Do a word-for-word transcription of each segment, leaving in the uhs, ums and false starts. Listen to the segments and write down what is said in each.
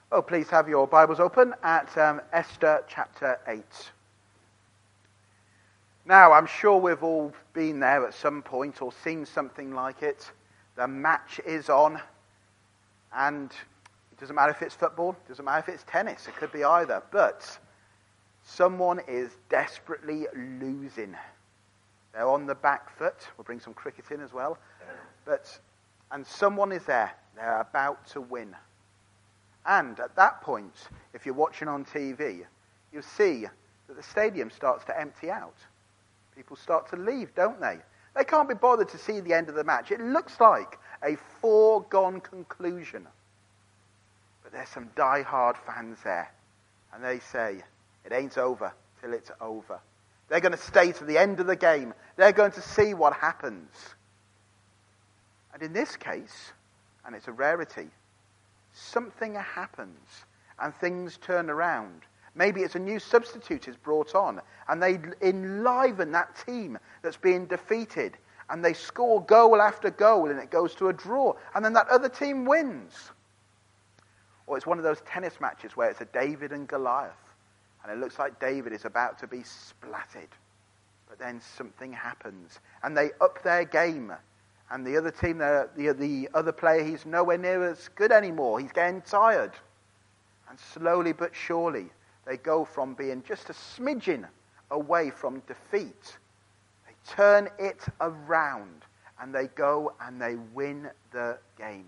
Oh, please have your Bibles open at um, Esther chapter eight. Now, I'm sure we've all been there at some point or seen something like it. The match is on, and it doesn't matter if it's football, it doesn't matter if it's tennis, it could be either, but someone is desperately losing. They're on the back foot. We'll bring some cricket in as well. But, and someone is there. They're about to win. And at that point, if you're watching on T V, you'll see that the stadium starts to empty out. People start to leave, don't they? They can't be bothered to see the end of the match. It looks like a foregone conclusion. But there's some die-hard fans there. And they say, it ain't over till it's over. They're going to stay to the end of the game. They're going to see what happens. And in this case, and it's a rarity, something happens and things turn around. Maybe it's a new substitute is brought on and they enliven that team that's being defeated and they score goal after goal and it goes to a draw and then that other team wins. Or it's one of those tennis matches where it's a David and Goliath and it looks like David is about to be splatted. But then something happens and they up their game. And the other team, the, the, the other player, he's nowhere near as good anymore. He's getting tired. And slowly but surely, they go from being just a smidgen away from defeat. They turn it around. And they go and they win the game.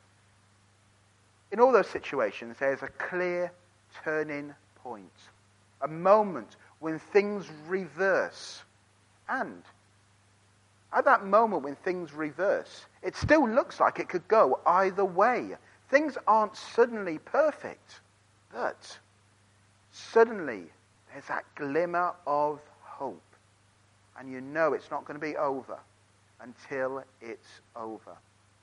In all those situations, there's a clear turning point. A moment when things reverse. And at that moment when things reverse, it still looks like it could go either way. Things aren't suddenly perfect, but suddenly there's that glimmer of hope. And you know it's not going to be over until it's over.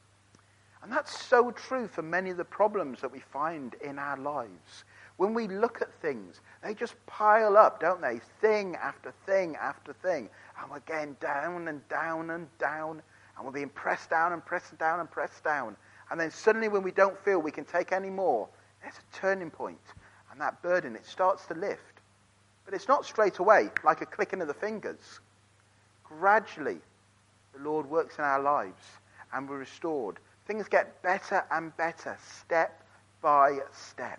And that's so true for many of the problems that we find in our lives. When we look at things, they just pile up, don't they? Thing after thing after thing. And we're getting down and down and down. And we're being pressed down and pressed down and pressed down. And then suddenly when we don't feel we can take any more, there's a turning point. And that burden, it starts to lift. But it's not straight away, like a clicking of the fingers. Gradually, the Lord works in our lives and we're restored. Things get better and better, step by step.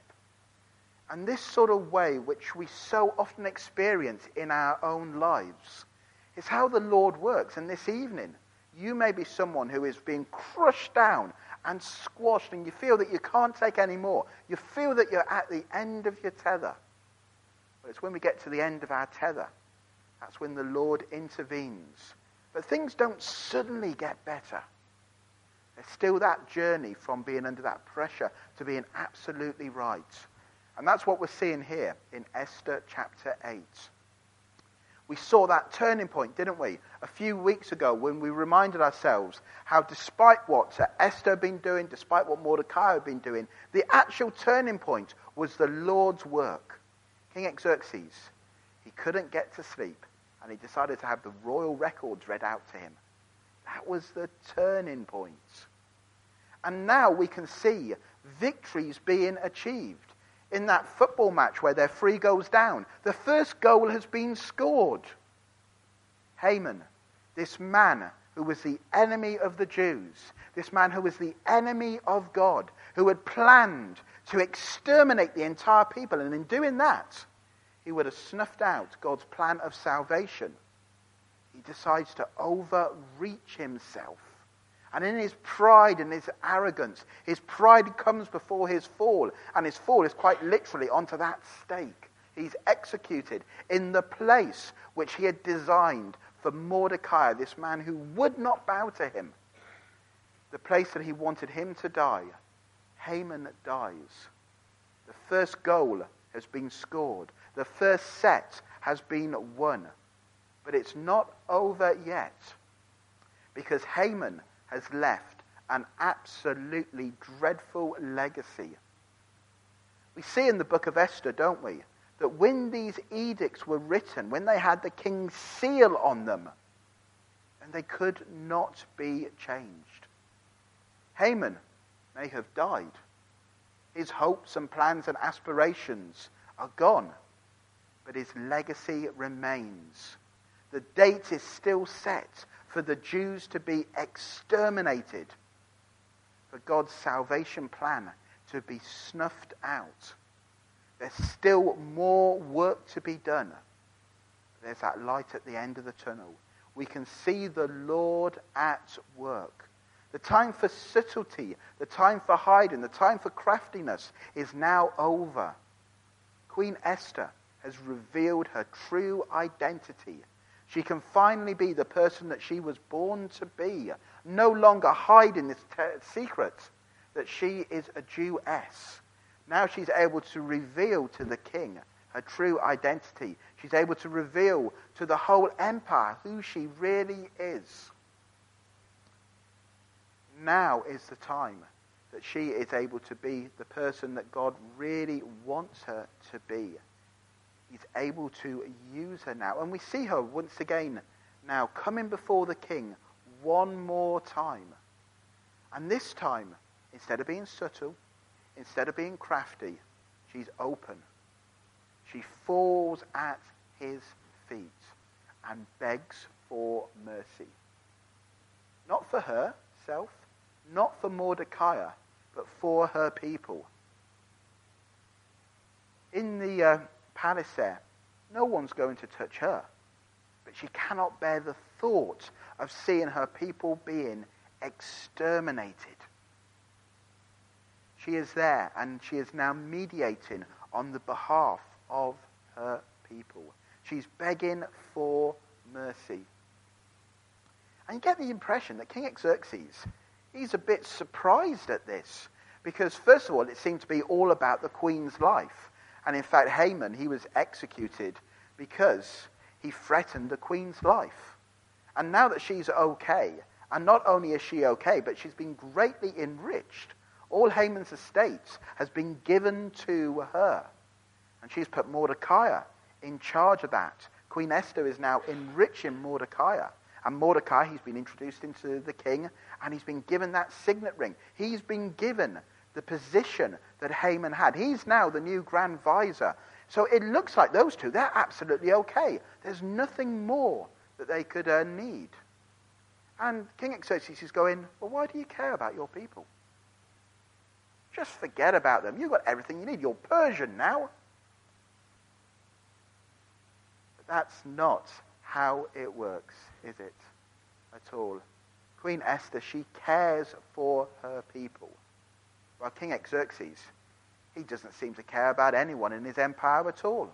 And this sort of way, which we so often experience in our own lives, is how the Lord works. And this evening, you may be someone who is being crushed down and squashed, and you feel that you can't take any more. You feel that you're at the end of your tether. But it's when we get to the end of our tether, that's when the Lord intervenes. But things don't suddenly get better. There's still that journey from being under that pressure to being absolutely right. And that's what we're seeing here in Esther chapter eight. We saw that turning point, didn't we, a few weeks ago when we reminded ourselves how despite what Esther had been doing, despite what Mordecai had been doing, the actual turning point was the Lord's work. King Xerxes, he couldn't get to sleep and he decided to have the royal records read out to him. That was the turning point. And now we can see victories being achieved. In that football match where they're three goals down, the first goal has been scored. Haman, this man who was the enemy of the Jews, this man who was the enemy of God, who had planned to exterminate the entire people, and in doing that, he would have snuffed out God's plan of salvation. He decides to overreach himself. And in his pride and his arrogance, his pride comes before his fall. And his fall is quite literally onto that stake. He's executed in the place which he had designed for Mordecai, this man who would not bow to him. The place that he wanted him to die. Haman dies. The first goal has been scored. The first set has been won. But it's not over yet. Because Haman has left an absolutely dreadful legacy. We see in the book of Esther, don't we, that when these edicts were written, when they had the king's seal on them, and they could not be changed. Haman may have died, His hopes and plans and aspirations are gone, but his legacy remains. The date is still set for the Jews to be exterminated, for God's salvation plan to be snuffed out. There's still more work to be done. There's that light at the end of the tunnel. We can see the Lord at work. The time for subtlety, the time for hiding, the time for craftiness is now over. Queen Esther has revealed her true identity. She can finally be the person that she was born to be, no longer hiding this te- secret that she is a Jewess. Now she's able to reveal to the king her true identity. She's able to reveal to the whole empire who she really is. Now is the time that she is able to be the person that God really wants her to be. He's able to use her now. And we see her once again now coming before the king one more time. And this time, instead of being subtle, instead of being crafty, she's open. She falls at his feet and begs for mercy. Not for herself, not for Mordecai, but for her people. In the uh, palace there, no one's going to touch her. But she cannot bear the thought of seeing her people being exterminated. She is there, and she is now mediating on the behalf of her people. She's begging for mercy. And you get the impression that King Xerxes, he's a bit surprised at this. Because first of all, it seemed to be all about the queen's life. And in fact, Haman, he was executed because he threatened the queen's life. And now that she's okay, and not only is she okay, but she's been greatly enriched. All Haman's estates has been given to her. And she's put Mordecai in charge of that. Queen Esther is now enriching Mordecai. And Mordecai, he's been introduced into the king, and he's been given that signet ring. He's been given the position that Haman had. He's now the new Grand Vizier. So it looks like those two, they're absolutely okay. There's nothing more that they could uh, need. And King Xerxes is going, well, why do you care about your people? Just forget about them. You've got everything you need. You're Persian now. But that's not how it works, is it? At all. Queen Esther, she cares for her people. While King Xerxes, he doesn't seem to care about anyone in his empire at all.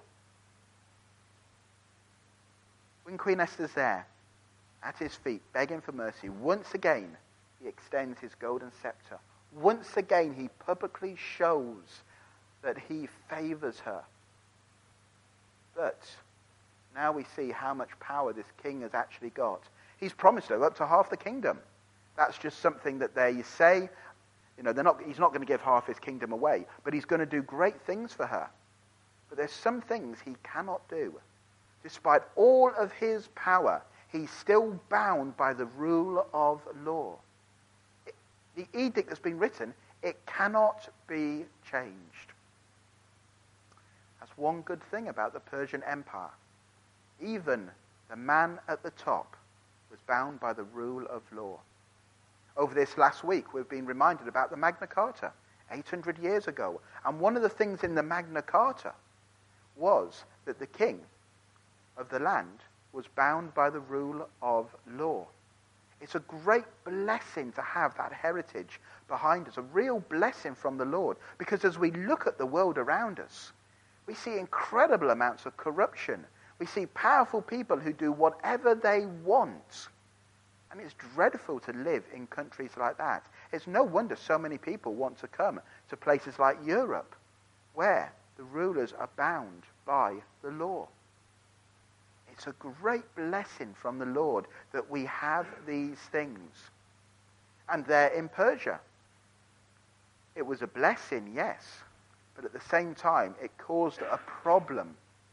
When Queen Esther's there, at his feet, begging for mercy, once again, he extends his golden scepter. Once again, he publicly shows that he favors her. But now we see how much power this king has actually got. He's promised her up to half the kingdom. That's just something that they say. You know, they're not, he's not going to give half his kingdom away, but he's going to do great things for her. But there's some things he cannot do. Despite all of his power, he's still bound by the rule of law. It, the edict that's been written, it cannot be changed. That's one good thing about the Persian Empire. Even the man at the top was bound by the rule of law. Over this last week, we've been reminded about the Magna Carta, eight hundred years ago. And one of the things in the Magna Carta was that the king of the land was bound by the rule of law. It's a great blessing to have that heritage behind us, a real blessing from the Lord. Because as we look at the world around us, we see incredible amounts of corruption. We see powerful people who do whatever they want. And it's dreadful to live in countries like that. It's no wonder so many people want to come to places like Europe, where the rulers are bound by the law. It's a great blessing from the Lord that we have these things. And there in Persia, it was a blessing, yes, but at the same time, it caused a problem.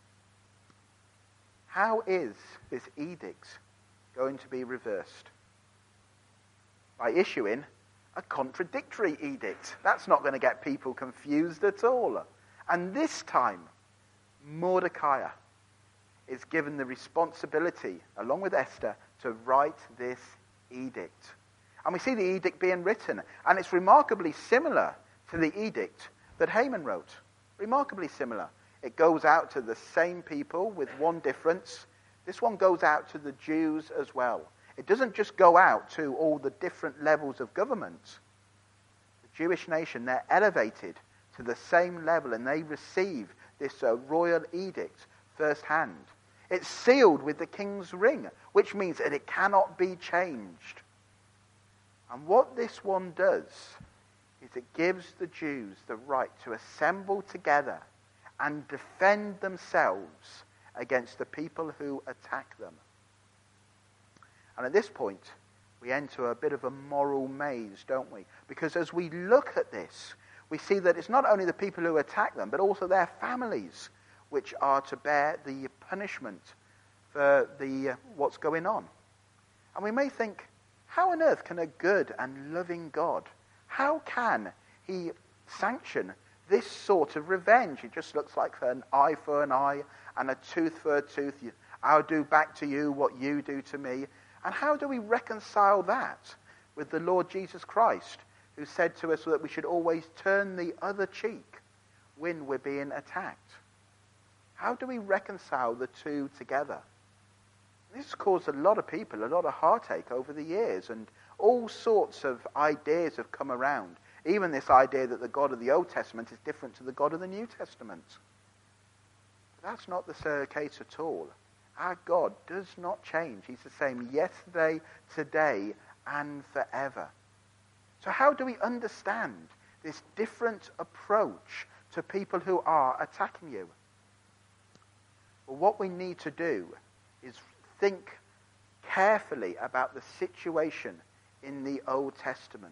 How is this edict going to be reversed? By issuing a contradictory edict. That's not going to get people confused at all. And this time, Mordecai is given the responsibility, along with Esther, to write this edict. And we see the edict being written, and it's remarkably similar to the edict that Haman wrote. Remarkably similar. It goes out to the same people with one difference. This one goes out to the Jews as well. It doesn't just go out to all the different levels of government. The Jewish nation, they're elevated to the same level, and they receive this uh, royal edict firsthand. It's sealed with the king's ring, which means that it cannot be changed. And what this one does is it gives the Jews the right to assemble together and defend themselves against the people who attack them. And at this point, we enter a bit of a moral maze, don't we? Because as we look at this, we see that it's not only the people who attack them, but also their families, which are to bear the punishment for the uh, what's going on. And we may think, how on earth can a good and loving God, how can he sanction this sort of revenge? It just looks like an eye for an eye and a tooth for a tooth. I'll do back to you what you do to me. And how do we reconcile that with the Lord Jesus Christ, who said to us that we should always turn the other cheek when we're being attacked? How do we reconcile the two together? This has caused a lot of people a lot of heartache over the years, and all sorts of ideas have come around. Even this idea that the God of the Old Testament is different to the God of the New Testament. But that's not the case at all. Our God does not change. He's the same yesterday, today, and forever. So how do we understand this different approach to people who are attacking you? Well, what we need to do is think carefully about the situation in the Old Testament.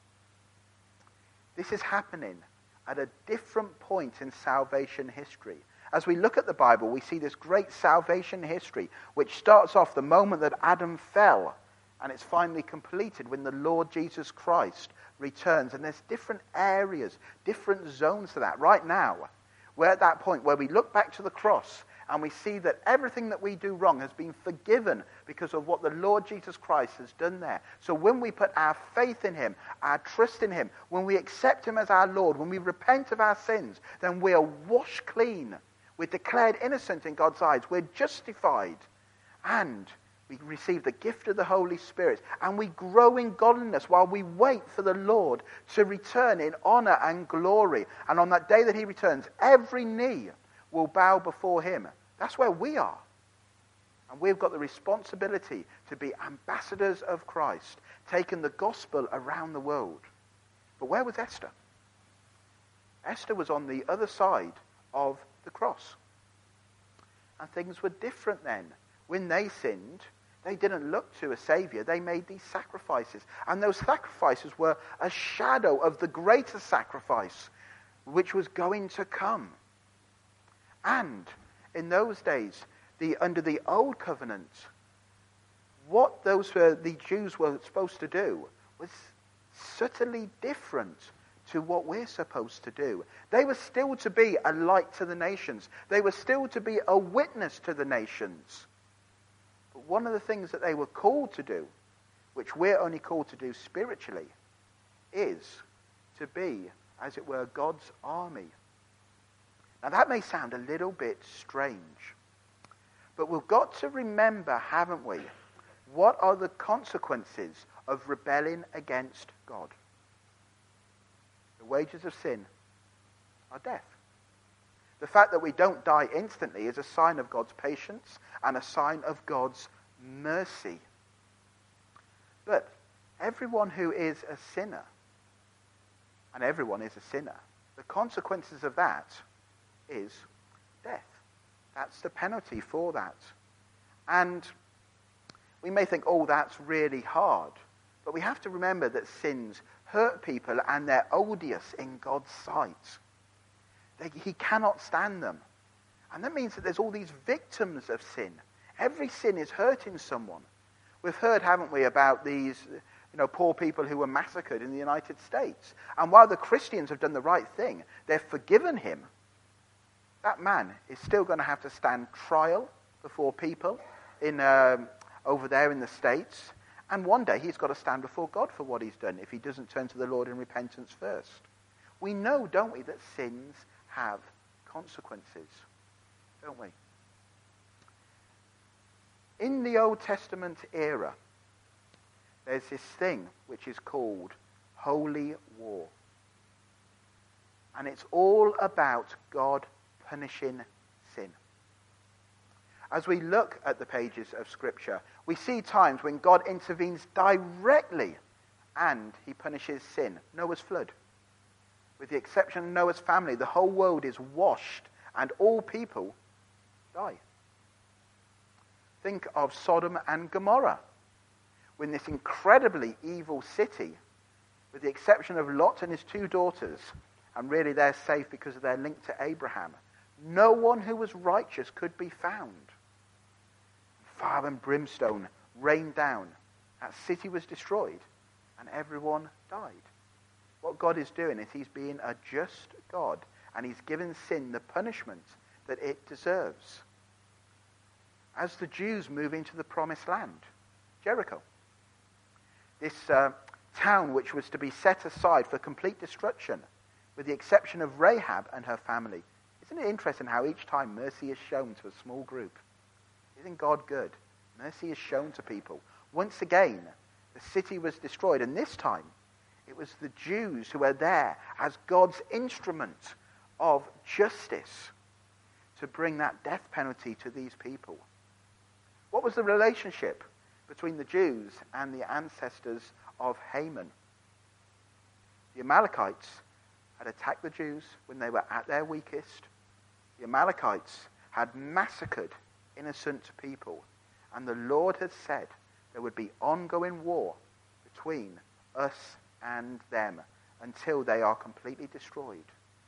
This is happening at a different point in salvation history. As we look at the Bible, we see this great salvation history, which starts off the moment that Adam fell, and it's finally completed when the Lord Jesus Christ returns. And there's different areas, different zones to that. Right now, we're at that point where we look back to the cross, and we see that everything that we do wrong has been forgiven because of what the Lord Jesus Christ has done there. So when we put our faith in him, our trust in him, when we accept him as our Lord, when we repent of our sins, then we are washed clean. We're declared innocent in God's eyes. We're justified. And we receive the gift of the Holy Spirit. And we grow in godliness while we wait for the Lord to return in honor and glory. And on that day that he returns, every knee will bow before him. That's where we are. And we've got the responsibility to be ambassadors of Christ, taking the gospel around the world. But where was Esther? Esther was on the other side of the cross. And things were different then. When they sinned, they didn't look to a savior. They made these sacrifices. And those sacrifices were a shadow of the greater sacrifice, which was going to come. And in those days, the under the old covenant, what those were, the Jews were supposed to do was subtly different to what we're supposed to do. They were still to be a light to the nations. They were still to be a witness to the nations. But one of the things that they were called to do, which we're only called to do spiritually, is to be, as it were, God's army. Now that may sound a little bit strange, but we've got to remember, haven't we, what are the consequences of rebelling against God? The wages of sin are death. The fact that we don't die instantly is a sign of God's patience and a sign of God's mercy. But everyone who is a sinner, and everyone is a sinner, the consequences of that is death. That's the penalty for that. And we may think, oh, that's really hard. But we have to remember that sins hurt people and they're odious in God's sight. They, he cannot stand them. And that means that there's all these victims of sin. Every sin is hurting someone. We've heard, haven't we, about these You know, poor people who were massacred in the United States. And while the Christians have done the right thing, they've forgiven him, that man is still going to have to stand trial before people in um, over there in the States. And one day he's got to stand before God for what he's done if he doesn't turn to the Lord in repentance first. We know, don't we, that sins have consequences, don't we? In the Old Testament era, there's this thing which is called holy war. And it's all about God punishing sin. As we look at the pages of Scripture, we see times when God intervenes directly and he punishes sin. Noah's flood. With the exception of Noah's family, the whole world is washed and all people die. Think of Sodom and Gomorrah, when this incredibly evil city, with the exception of Lot and his two daughters, and really they're safe because of their link to Abraham, no one who was righteous could be found. Fire and brimstone rained down. That city was destroyed, and everyone died. What God is doing is he's being a just God, and he's given sin the punishment that it deserves. As the Jews move into the promised land, Jericho, this uh, town which was to be set aside for complete destruction, with the exception of Rahab and her family. Isn't it interesting how each time mercy is shown to a small group? Isn't God good? Mercy is shown to people. Once again, the city was destroyed, and this time it was the Jews who were there as God's instrument of justice to bring that death penalty to these people. What was the relationship between the Jews and the ancestors of Haman? The Amalekites had attacked the Jews when they were at their weakest. The Amalekites had massacred innocent people. And the Lord had said there would be ongoing war between us and them until they are completely destroyed.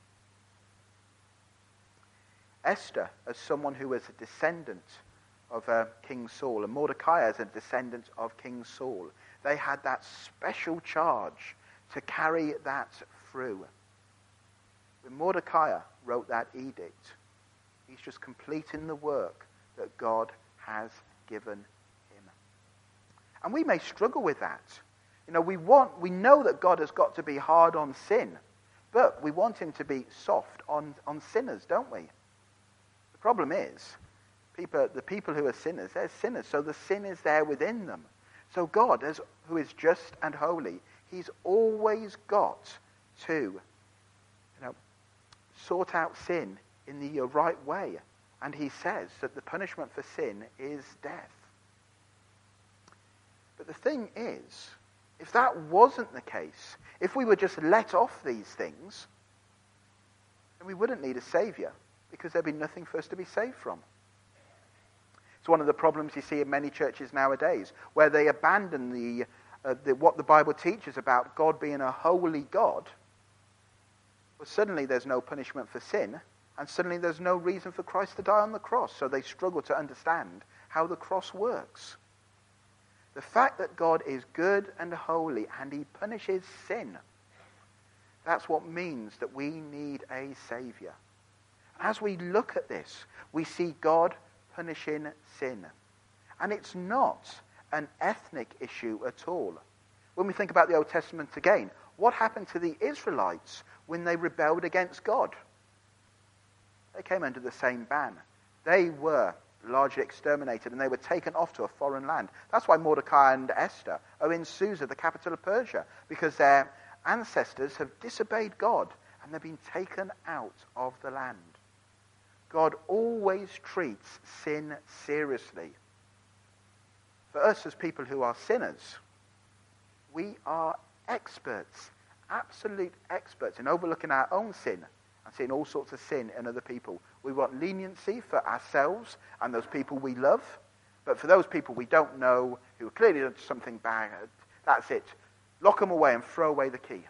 Esther, as someone who was a descendant of uh, King Saul, and Mordecai as a descendant of King Saul, they had that special charge to carry that through. When Mordecai wrote that edict, he's just completing the work that God has given him. And we may struggle with that. You know, we want, we know that God has got to be hard on sin, but we want him to be soft on, on sinners, don't we? The problem is, people, the people who are sinners, they're sinners, so the sin is there within them. So God, as, who is just and holy, he's always got to, you know, sort out sin in the right way. And he says that the punishment for sin is death. But the thing is, if that wasn't the case, if we were just let off these things, then we wouldn't need a saviour, because there'd be nothing for us to be saved from. It's one of the problems you see in many churches nowadays, where they abandon the, uh, the what the Bible teaches about God being a holy God. Well, suddenly there's no punishment for sin, and suddenly there's no reason for Christ to die on the cross, so they struggle to understand how the cross works. The fact that God is good and holy and he punishes sin, that's what means that we need a saviour. As we look at this, we see God punishing sin. And it's not an ethnic issue at all. When we think about the Old Testament again, what happened to the Israelites when they rebelled against God? They came under the same ban. They were largely exterminated and they were taken off to a foreign land. That's why Mordecai and Esther are in Susa, the capital of Persia, because their ancestors have disobeyed God and they've been taken out of the land. God always treats sin seriously. For us as people who are sinners, we are experts, absolute experts in overlooking our own sin and seeing all sorts of sin in other people. We want leniency for ourselves and those people we love, but for those people we don't know, who are clearly done something bad, that's it. Lock them away and throw away the key.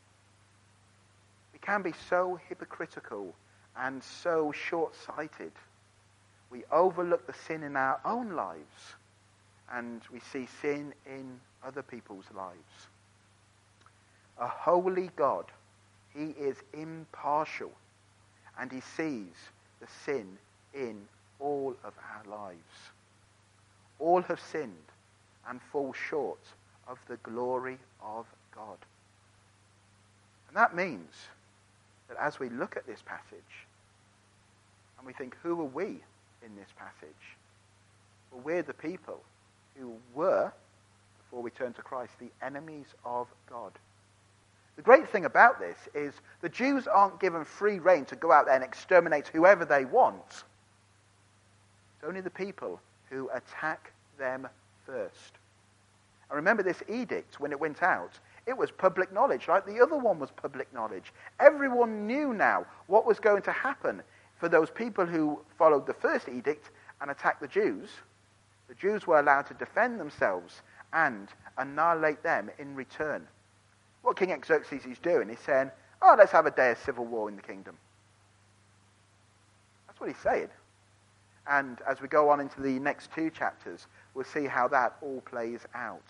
We can be so hypocritical and so short-sighted. We overlook the sin in our own lives, and we see sin in other people's lives. A holy God, he is impartial, and he sees the sin in all of our lives. All have sinned and fall short of the glory of God. And that means that as we look at this passage and we think, who are we in this passage? Well, we're the people who were, before we turn to Christ, the enemies of God. The great thing about this is the Jews aren't given free rein to go out there and exterminate whoever they want. It's only the people who attack them first. And remember this edict, when it went out, it was public knowledge, like the other one was public knowledge. Everyone knew now what was going to happen for those people who followed the first edict and attacked the Jews. The Jews were allowed to defend themselves and annihilate them in return. What King Xerxes is doing, he's saying, oh, let's have a day of civil war in the kingdom. That's what he's saying. And as we go on into the next two chapters, we'll see how that all plays out.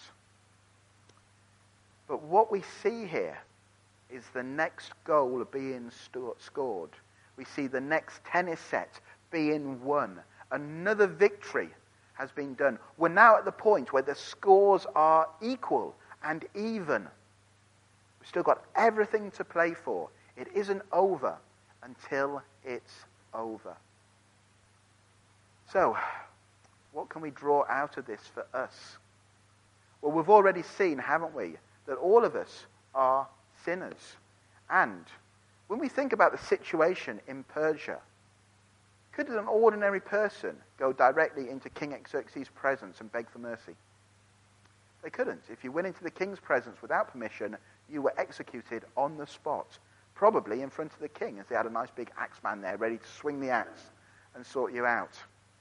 But what we see here is the next goal being st- scored. We see the next tennis set being won. Another victory has been done. We're now at the point where the scores are equal and even. We've still got everything to play for. It isn't over until it's over. So, what can we draw out of this for us? Well, we've already seen, haven't we, that all of us are sinners. And when we think about the situation in Persia, could an ordinary person go directly into King Xerxes' presence and beg for mercy? They couldn't. If you went into the king's presence without permission, you were executed on the spot, probably in front of the king, as they had a nice big axe man there ready to swing the axe and sort you out.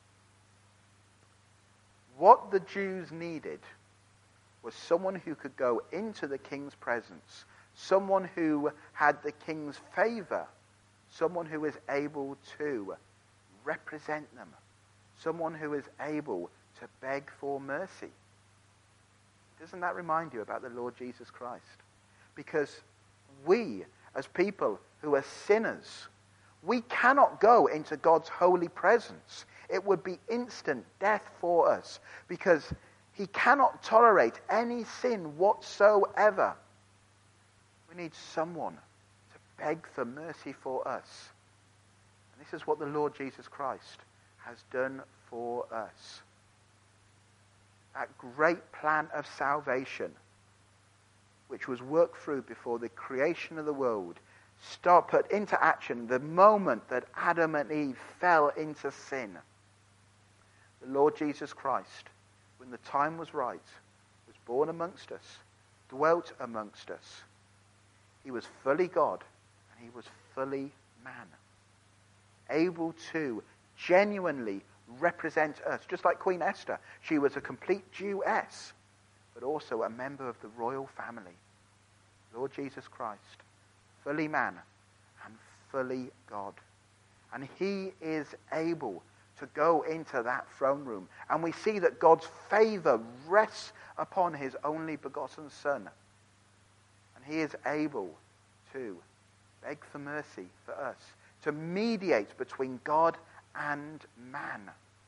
What the Jews needed was someone who could go into the king's presence, someone who had the king's favor, someone who is able to represent them, someone who is able to beg for mercy. Doesn't that remind you about the Lord Jesus Christ? Because we, as people who are sinners, we cannot go into God's holy presence. It would be instant death for us, because he cannot tolerate any sin whatsoever. We need someone to beg for mercy for us. And this is what the Lord Jesus Christ has done for us. That great plan of salvation, which was worked through before the creation of the world, start put into action the moment that Adam and Eve fell into sin. The Lord Jesus Christ, when the time was right, was born amongst us, dwelt amongst us. He was fully God and he was fully man, able to genuinely represent us, just like Queen Esther. She was a complete Jewess, but also a member of the royal family. Lord Jesus Christ, fully man and fully God. And he is able to go into that throne room. And we see that God's favor rests upon his only begotten Son. And he is able to beg for mercy for us, to mediate between God and man.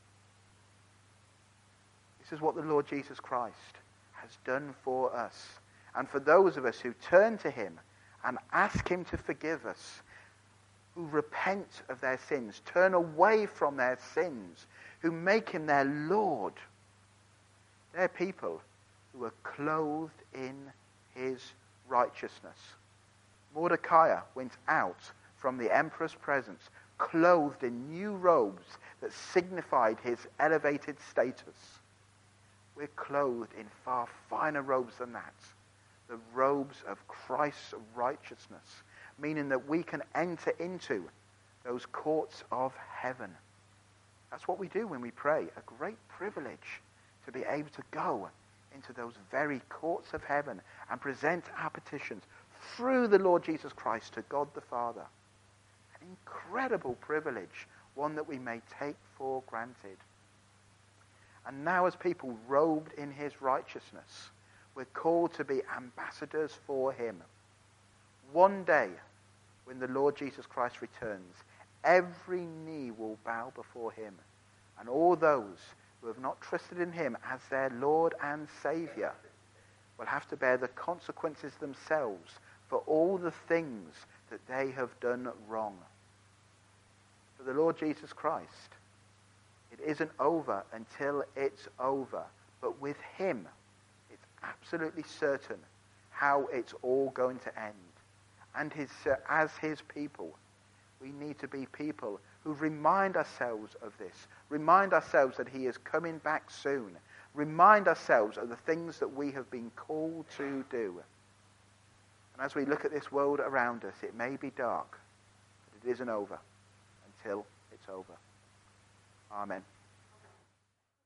This is what the Lord Jesus Christ has done for us. And for those of us who turn to him and ask him to forgive us, who repent of their sins, turn away from their sins, who make him their Lord, they're people who are clothed in his righteousness. Mordecai went out from the emperor's presence clothed in new robes that signified his elevated status. We're clothed in far finer robes than that. The robes of Christ's righteousness, meaning that we can enter into those courts of heaven. That's what we do when we pray. A great privilege to be able to go into those very courts of heaven and present our petitions through the Lord Jesus Christ to God the Father. An incredible privilege, one that we may take for granted. And now, as people robed in his righteousness, We're called to be ambassadors for him. One day, when the Lord Jesus Christ returns, every knee will bow before him. And all those who have not trusted in him as their Lord and Saviour will have to bear the consequences themselves for all the things that they have done wrong. For the Lord Jesus Christ, it isn't over until it's over. But with him, it's absolutely certain how it's all going to end. And his, uh, as his people, we need to be people who remind ourselves of this. Remind ourselves that he is coming back soon. Remind ourselves of the things that we have been called to do. And as we look at this world around us, it may be dark, but it isn't over until it's over. Amen.